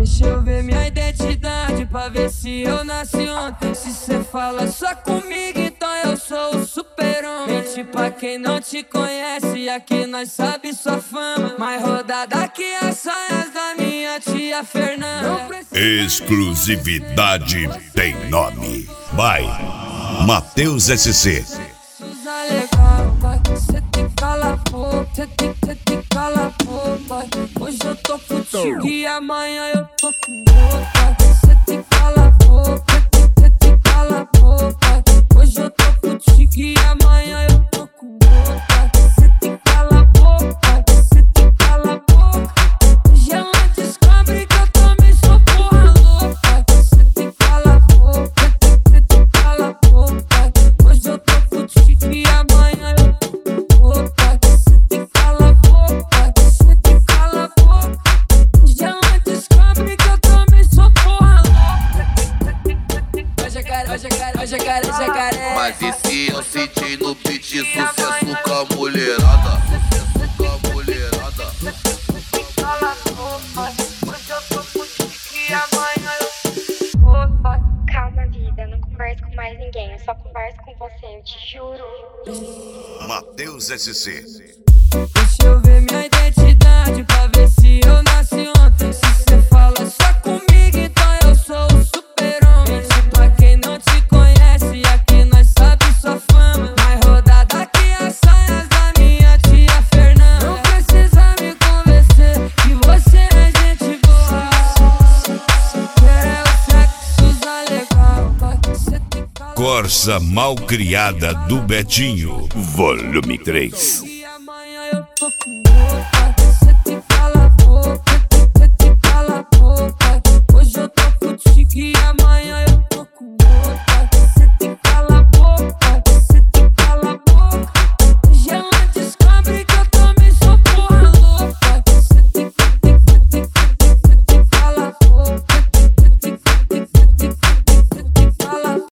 Deixa eu ver minha identidade pra ver se eu nasci ontem. Se cê fala só comigo, então eu sou o super-homem. Mente pra quem não te conhece, aqui nós sabe sua fama. Mais rodada que as saias da minha tia Fernanda. Exclusividade tem nome. Vai, Matheus SC. Suza legal, vai. Cê tem que calar pouco, cê tem que calar pouco, vai. Hoje eu tô contigo e amanhã eu tô com outro, vai. Cê tem que calar pouco, cê tem que calar pouco, vai. Hoje eu tô contigo e amanhã eu tô com outro, vai. Cê tem que calar pouco, vai. Cê tem que calar pouco. Hoje ela descobre que eu também sou porra louca, vai. Cê tem que calar pouco, cê tem que calar pouco, vai. Hoje eu tô contigo e amanhã eu tô com outro, vai. Cê tem que calar pouco, vai. Cê tem que calar pouco. Hoje ela descobre que eu também sou porra louca. Vai jacaré. Mas esse eu senti no beat, sucesso com a mulherada. Calma, vida, não converso com mais ninguém. Eu só converso com você, eu te juro. Matheus SC. Deixa eu ver minha identidade pra ver se eu nasci ontem. Se cê fala só comigo, então eu sou o super-homem. Mente pra quem não te conhece, aqui nós sabe sua fama. Mais rodada que as saias da minha tia Fernanda. Não precisa me convencer que você é gente boa. Quer é o sexo, usa legal, vai. Cê tem que calar. Corsa Malcriada do Betinho, volume 3.